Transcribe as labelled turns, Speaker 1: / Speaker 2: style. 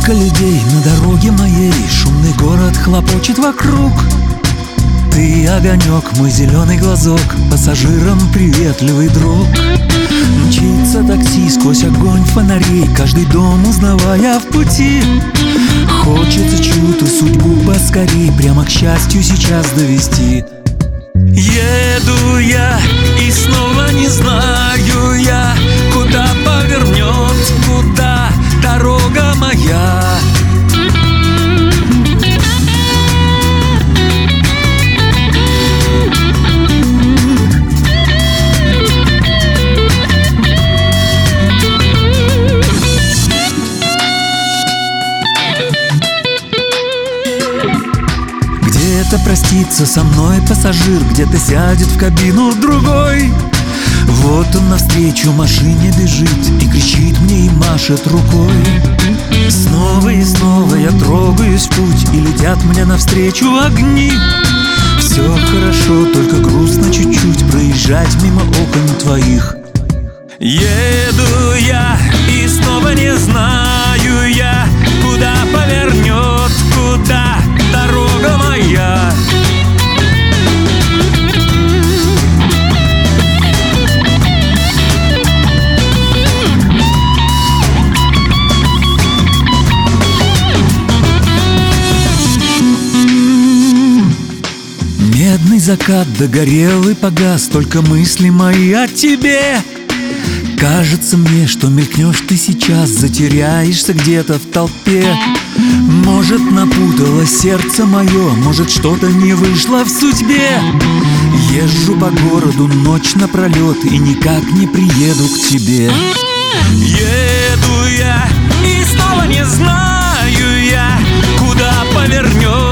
Speaker 1: Столько людей на дороге моей, шумный город хлопочет вокруг. Ты огонек, мой зеленый глазок, пассажирам приветливый друг. Мчится такси сквозь огонь фонарей, каждый дом узнавая в пути. Хочется чью-то судьбу поскорей прямо к счастью сейчас довести. Еду я и снова не знаю я, куда повернет, куда дорога моя. Где-то простится со мной пассажир, где-то сядет в кабину другой. Вот он навстречу машине бежит и кричит мне и машет рукой. Снова и снова я трогаюсь в путь, и летят мне навстречу огни. Все хорошо, только грустно чуть-чуть проезжать мимо окон твоих. Еду я и снова не знаю я, куда повернет, куда дорога моя. Медный закат догорел и погас, только мысли мои о тебе. Кажется мне, что мелькнешь ты сейчас, затеряешься где-то в толпе. Может, напутало сердце мое, может, что-то не вышло в судьбе. Езжу по городу ночь напролет и никак не приеду к тебе. Еду я и снова не знаю я, куда повернет,